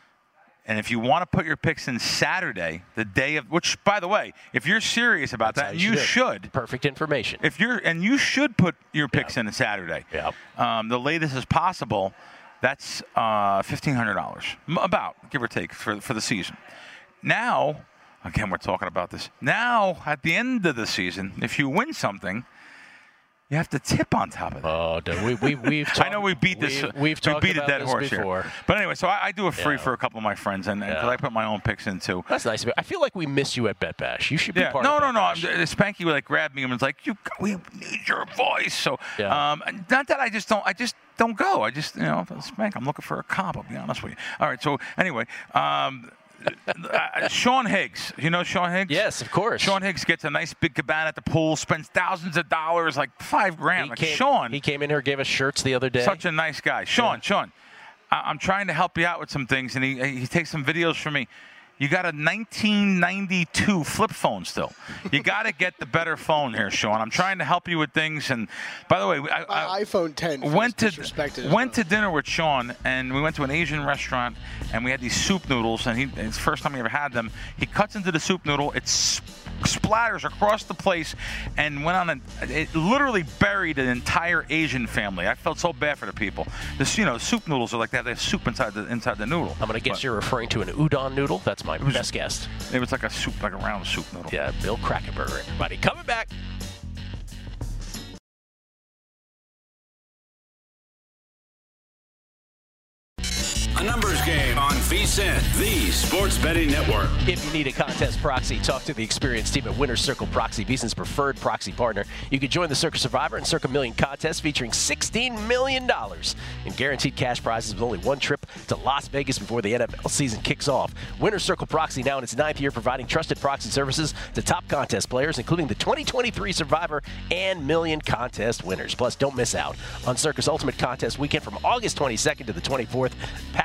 and if you want to put your picks in Saturday, the day of which, by the way, if you're serious about That's how that, you you should. should. Perfect information. If you're and you should put your picks in on Saturday. Yep. Um, the latest as possible. That's uh, fifteen hundred dollars, about give or take for for the season. Now, again, we're talking about this. Now, at the end of the season, if you win something, you have to tip on top of that. Oh, dude, we, we, we've talked, I know we beat this. We've, we've we talked beat a about dead this horse before. here. But anyway, so I, I do a free Yeah. for a couple of my friends, and because Yeah. I put my own picks in too. That's nice of you. I feel like we miss you at Bet Bash. You should be Yeah, part no, of no, Bet no. Bash. I'm- Spanky like grabbed me and was like, "You, we need your voice." So, Yeah. um, not that I just don't, I just don't go. I just, you know, Spank, I'm looking for a comp. I'll be honest with you. All right. So anyway, um, uh, Sean Higgs. You know Sean Higgs? Yes, of course. Sean Higgs gets a nice big cabana at the pool, spends thousands of dollars, like five grand. He like came, Sean, he came in here, gave us shirts the other day. such a nice guy. Sean, Sean, I- I'm trying to help you out with some things, and he he takes some videos for me. You got a nineteen ninety-two flip phone still. You got to get the better phone here, Sean. I'm trying to help you with things. And by the way, I, My I iPhone ten went to disrespected as went well. to dinner with Sean, and we went to an Asian restaurant, and we had these soup noodles, and he it's the first time he ever had them. He cuts into the soup noodle, it sp- splatters across the place, and went on a it literally buried an entire Asian family. I felt so bad for the people. This, you know, soup noodles are like that. They have soup inside the inside the noodle. I'm going to guess But you're referring to an udon noodle. That's my was- best guess. It was like a soup, like a round soup noodle. Yeah, Bill Krackenberger, everybody. Coming back. A numbers game on VSiN, the sports betting network. If you need a contest proxy, talk to the experienced team at Winner's Circle Proxy, VSiN's preferred proxy partner. You can join the Circa Survivor and Circa Million contest featuring sixteen million dollars in guaranteed cash prizes with only one trip to Las Vegas before the N F L season kicks off. Winner's Circle Proxy now in its ninth year providing trusted proxy services to top contest players, including the twenty twenty-three Survivor and Million contest winners. Plus, don't miss out on Circa's Ultimate Contest weekend from August twenty-second to the twenty-fourth. Pack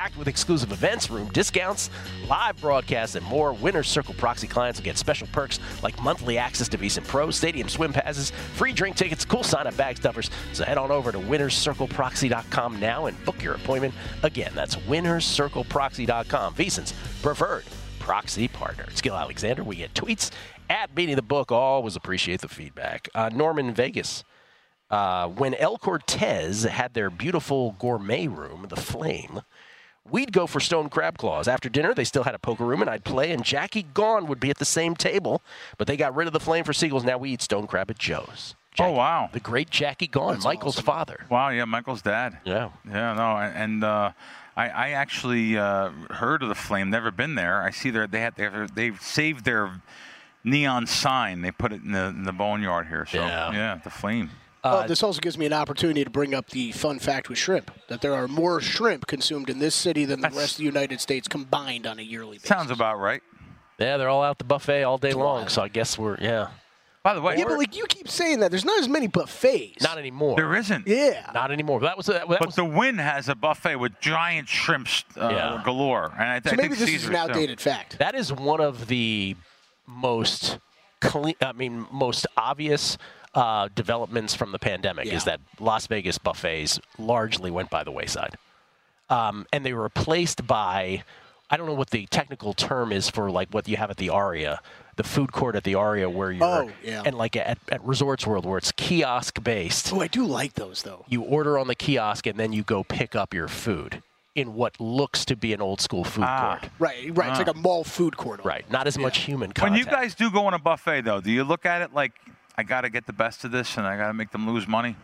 packed with exclusive events, room discounts, live broadcasts, and more. Winner's Circle Proxy clients will get special perks like monthly access to VSiN Pro, stadium swim passes, free drink tickets, cool sign-up bag stuffers. So head on over to winners circle proxy dot com now and book your appointment. Again, that's winners circle proxy dot com, VSiN's preferred proxy partner. It's Gil Alexander. We get tweets at Beating the Book. Always appreciate the feedback. Uh, Norman Vegas. Uh, when El Cortez had their beautiful gourmet room, the Flame, we'd go for stone crab claws. After dinner, they still had a poker room, and I'd play, and Jackie Gaughan would be at the same table, but they got rid of the Flame for Seagulls. Now we eat stone crab at Joe's. Jackie, oh, wow. The great Jackie Gaughan, That's Michael's awesome. father. Wow, yeah, Michael's dad. Yeah. Yeah, no, and uh, I, I actually uh, heard of the Flame, never been there. I see their, they had their, they've saved their neon sign. They put it in the, in the boneyard here. So, Yeah. yeah, the Flame. Uh, this also gives me an opportunity to bring up the fun fact with shrimp, that there are more shrimp consumed in this city than the That's- rest of the United States combined on a yearly basis. Sounds about right. Yeah, they're all out the buffet all day long, wild. so I guess we're, yeah. By the way, Yeah, but like you keep saying that, there's not as many buffets. Not anymore. there isn't. Yeah. Not anymore. That was, that But was the Wynn has a buffet with giant shrimps uh, Yeah. galore. And I, th- So I maybe think this Caesar's is an too. outdated fact. That is one of the most clean, I mean, most obvious uh, developments from the pandemic Yeah. is that Las Vegas buffets largely went by the wayside. Um, and they were replaced by, I don't know what the technical term is for like what you have at the Aria, the food court at the Aria where you're, Oh, yeah. and like at, at Resorts World where it's kiosk based. Oh, I do like those, though. You order on the kiosk and then you go pick up your food in what looks to be an old school food Ah. court. Right, right. It's like a mall food court. Right. Not as much human contact. When you guys do go on a buffet, though, do you look at it like, I got to get the best of this and I got to make them lose money?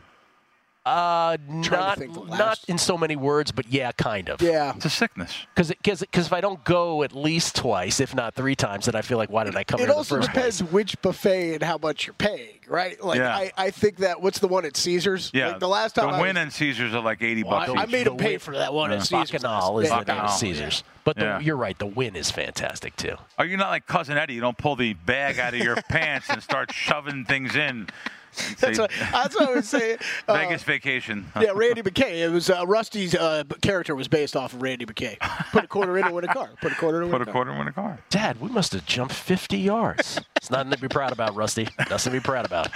Uh, Trying to not think the not last- in so many words, but yeah, kind of. Yeah. It's a sickness. Because because if I don't go at least twice, if not three times, then I feel like why did I come It here in the also first depends place? which buffet and how much you're paying, right? Like Yeah. I, I think that what's the one at Caesars? Yeah. Like the last time the I Wynn was, and Caesars are like eighty Well, bucks I, I each. made them The pay Wynn- for that one at Caesars. Bacchanal is the name Bacchanal, of Caesars. But the, Yeah. you're right, the Wynn is fantastic too. Are you not like Cousin Eddie? You don't pull the bag out of your pants and start shoving things in. That's what, that's what I was saying. Uh, Vegas vacation. yeah, Randy McKay. It was uh, Rusty's uh, character was based off of Randy McKay. Put a quarter in and win a car. Put a quarter in and win Put a a car. quarter in a car. Dad, we must have jumped fifty yards. It's nothing to be proud about, Rusty. Nothing to be proud about.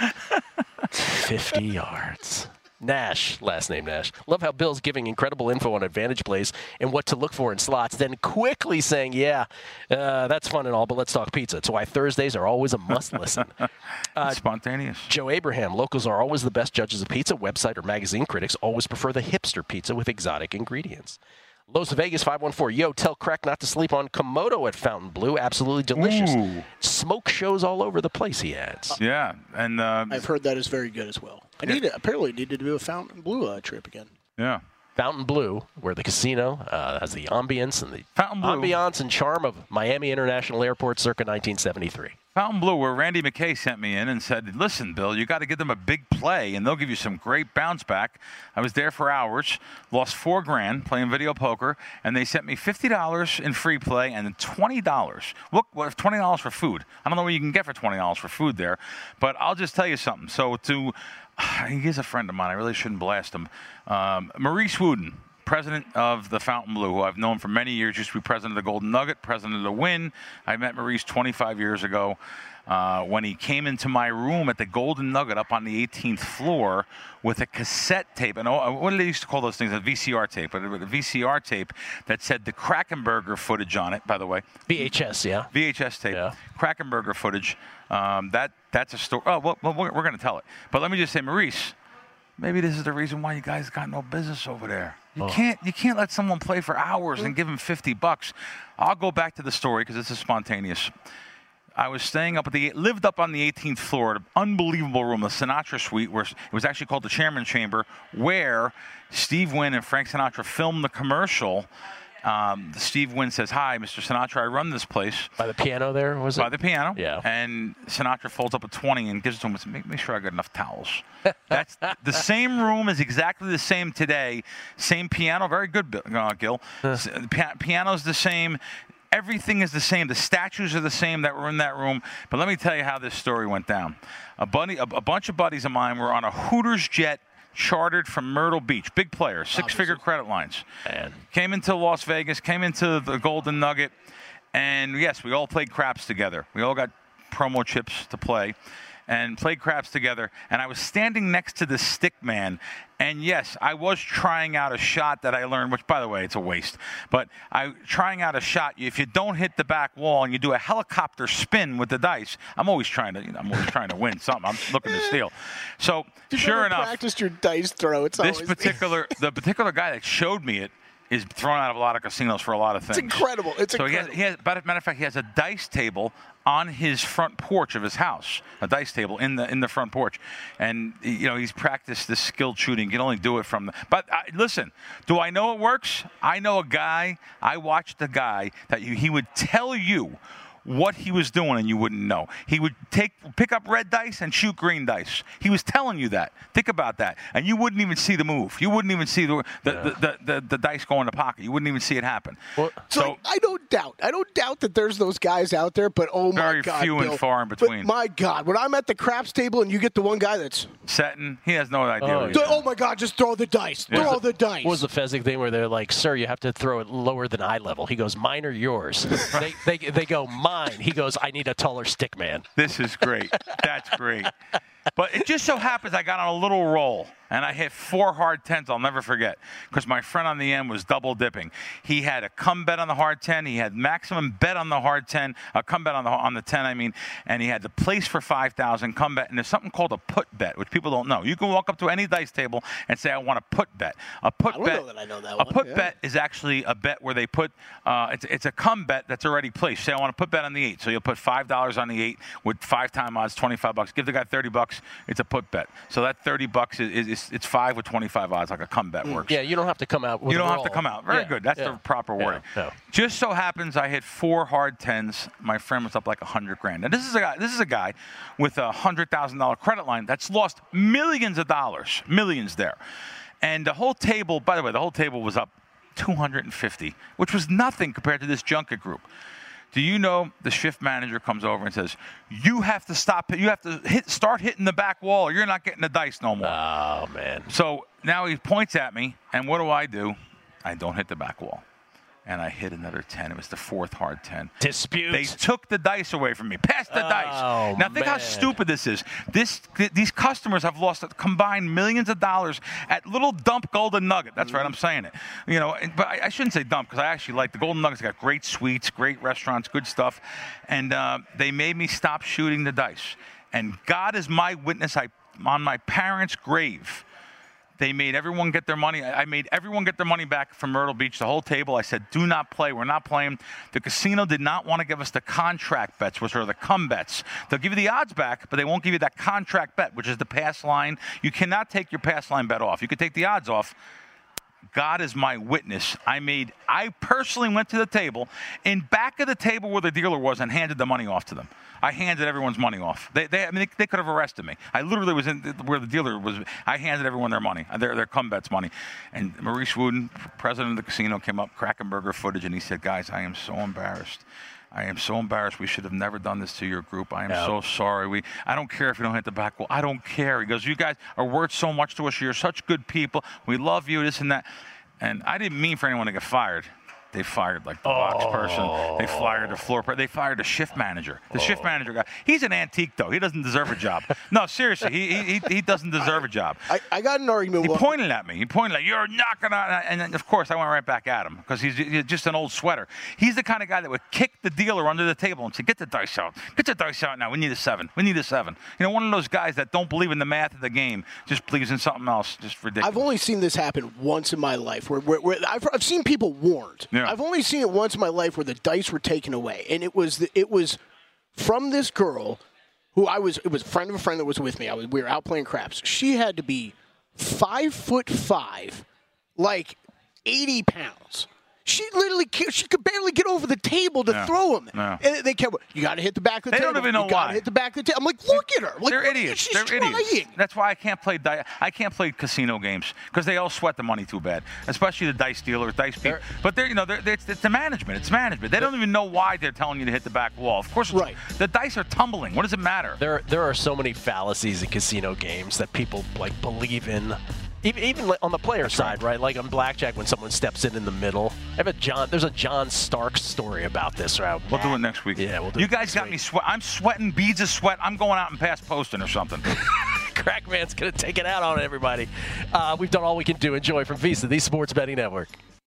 fifty yards. Nash, last name Nash. Love how Bill's giving incredible info on advantage plays and what to look for in slots, then quickly saying, yeah, uh, that's fun and all, but let's talk pizza. It's why Thursdays are always a must listen. It's spontaneous. Joe Abraham, locals are always the best judges of pizza. Website or magazine critics always prefer the hipster pizza with exotic ingredients. Los Vegas five one four. Yo, tell Crack not to sleep on Komodo at Fountain Blue. Absolutely delicious. Ooh. Smoke shows all over the place, he adds. Yeah, and uh, I've heard that is very good as well. I need to, apparently need to do a Fountain Blue uh, trip again. yeah. Fountain Blue, where the casino uh, has the ambience and the Fountain Blue. ambiance and charm of Miami International Airport circa nineteen seventy-three. Fountain Blue, where Randy McKay sent me in and said, listen, Bill, you got to give them a big play, and they'll give you some great bounce back. I was there for hours, lost four grand playing video poker, and they sent me fifty dollars in free play and twenty dollars. Look, what twenty dollars for food. I don't know what you can get for twenty dollars for food there, but I'll just tell you something. So to, he's a friend of mine. I really shouldn't blast him. Um, Maurice Wooden, president of the Fountain Blue, who I've known for many years, used to be president of the Golden Nugget, president of the Wynn. I met Maurice twenty-five years ago uh, when he came into my room at the Golden Nugget up on the eighteenth floor with a cassette tape. And oh, what did they used to call those things? A V C R tape. But a V C R tape that said the Krakenberger footage on it, by the way. V H S, yeah. V H S tape, Yeah. Krakenberger footage. Um, that That's a story. Oh, well, well we're, we're going to tell it. But let me just say, Maurice, maybe this is the reason why you guys got no business over there. You can't you can't let someone play for hours and give him fifty bucks. I'll go back to the story because this is spontaneous. I was staying up at the lived up on the eighteenth floor, an unbelievable room, the Sinatra Suite, where it was actually called the Chairman Chamber, where Steve Wynn and Frank Sinatra filmed the commercial. Um, Steve Wynn says, "Hi, Mister Sinatra, I run this place." By the piano there, was it? By the piano. Yeah. And Sinatra folds up a twenty and gives it to him and says, make, make sure I got enough towels. That's the same room is exactly the same today. Same piano. Very good, Bill- uh, Gil. S- Pi- piano's the same. Everything is the same. The statues are the same that were in that room. But let me tell you how this story went down. A, buddy, a, a bunch of buddies of mine were on a Hooters jet chartered from Myrtle Beach, big players, six-figure credit lines. Man. Came into Las Vegas, came into the Golden Nugget, and yes, we all played craps together. We all got promo chips to play and played craps together, and I was standing next to the stick man, and yes, I was trying out a shot that I learned, which, by the way, it's a waste, but I trying out a shot. If you don't hit the back wall and you do a helicopter spin with the dice, I'm always trying to, you know, I'm always trying to win something. I'm looking to steal. So, You've sure never enough, practiced your dice throw. It's this always particular, the particular guy that showed me it is thrown out of a lot of casinos for a lot of things. It's incredible. It's so incredible. he has, he has, matter of fact, he has a dice table on his front porch of his house, a dice table in the in the front porch, and you know he's practiced this skilled shooting. You can only do it from the. But uh, listen, do I know it works? I know a guy. I watched a guy that you, he would tell you what he was doing and you wouldn't know. He would take pick up red dice and shoot green dice. He was telling you that. Think about that. And you wouldn't even see the move. You wouldn't even see the the, yeah. the, the, the, the dice go in the pocket. You wouldn't even see it happen. Well, so, so I don't doubt. I don't doubt that there's those guys out there, but oh my very God. Very few Bill, and far in between. But my God, when I'm at the craps table and you get the one guy that's setting, he has no idea. Oh, what yeah. oh my God, just throw the dice. Yeah. Throw the dice. What was the Fezzik thing where they're like, sir, you have to throw it lower than eye level? He goes, mine or yours? they, they, they go, mine. He goes, I need a taller stick man. This is great. That's great. But it just so happens I got on a little roll, and I hit four hard tens I'll never forget, because my friend on the end was double dipping. He had a come bet on the hard ten. He had maximum bet on the hard ten, a come bet on the on the ten, I mean, and he had the place for five thousand come bet. And there's something called a put bet, which people don't know. You can walk up to any dice table and say, I want a put bet. A put I don't bet, know that I know that a one. put Yeah. bet is actually a bet where they put, uh, it's, it's a come bet that's already placed. Say, I want to put bet on the eight. So you'll put five dollars on the eight with five time odds, twenty-five bucks. Give the guy thirty bucks. It's a put bet. So that thirty bucks is, is, is it's five with twenty-five odds, like a come bet works. Yeah, you don't have to come out with You don't a have roll. to come out. Very yeah, good. That's yeah. the proper wording. Yeah, no. Just so happens I hit four hard tens. My friend was up like a hundred grand. And this is a guy. This is a guy with a hundred thousand dollar credit line that's lost millions of dollars, millions there. And the whole table. By the way, the whole table was up two hundred fifty, which was nothing compared to this junket group. Do you know the shift manager comes over and says, you have to stop, you have to hit, start hitting the back wall or you're not getting the dice no more. Oh, man. So now he points at me, and what do I do? I don't hit the back wall. And I hit another ten. It was the fourth hard ten. Dispute. They took the dice away from me. Pass the Oh, dice. Now think how man. stupid this is. This th- these customers have lost a combined millions of dollars at little dump Golden Nugget. That's right, I'm saying it. You know, and, but I, I shouldn't say dump because I actually like the Golden Nuggets. Got great suites, great restaurants, good stuff, and uh, they made me stop shooting the dice. And God is my witness. I on my parents' grave. They made everyone get their money. I made everyone get their money back from Myrtle Beach, the whole table. I said, do not play. We're not playing. The casino did not want to give us the contract bets, which are the come bets. They'll give you the odds back, but they won't give you that contract bet, which is the pass line. You cannot take your pass line bet off. You can take the odds off. God is my witness. I made, I personally went to the table, in back of the table where the dealer was, and handed the money off to them. I handed everyone's money off. They, they I mean, they, they could have arrested me. I literally was in where the dealer was. I handed everyone their money, their their come bets money. And Maurice Wooden, president of the casino, came up, Krakenberger footage, and he said, "Guys, I am so embarrassed. I am so embarrassed. We should have never done this to your group. I am Yeah. so sorry. We, I don't care if you don't hit the back wall. I don't care." He goes, "You guys are worth so much to us. You're such good people. We love you, this and that." And I didn't mean for anyone to get fired. They fired like the box Oh. person. They fired the floor person. They fired the shift manager. The oh. shift manager guy. He's an antique, though. He doesn't deserve a job. No, seriously, he he he doesn't deserve a job. I, I got an argument He with pointed at me. He pointed like, "You're not gonna," and then, of course I went right back at him because he's, he's just an old sweater. He's the kind of guy that would kick the dealer under the table and say, "Get the dice out. Get the dice out now. We need a seven. We need a seven." You know, one of those guys that don't believe in the math of the game, just believes in something else. Just ridiculous. I've only seen this happen once in my life. Where, where, where I've, I've seen people warned. Yeah. I've only seen it once in my life where the dice were taken away, and it was the, it was from this girl who I was. It was a friend of a friend that was with me. I was. We were out playing craps. She had to be five foot five, like eighty pounds. She literally, she could barely get over the table to No, throw them. no. And they kept, you got to hit the back of the They table. don't even know you gotta why. hit the back of the table. I'm like, look at her. Like, They're what- idiots. She's They're trying. idiots. That's why I can't play di- I can't play casino games because they all sweat the money too bad, especially the dice dealers, dice people. They're- But they're you know they're, they're, it's, it's the management. It's management. They don't even know why they're telling you to hit the back wall. Of course, it's, Right. the dice are tumbling. What does it matter? There, there are so many fallacies in casino games that people like believe in, Even, even like on the player side, right? Like on blackjack, when someone steps in in the middle. I have a John. There's a John Stark story about this. Right? We'll do it next week. Yeah, we'll do You it guys next got week. me sweat. I'm sweating beads of sweat. I'm going out and past posting or something. Crackman's going to take it out on everybody. Uh, we've done all we can do. Enjoy from Visa, the Sports Betting Network.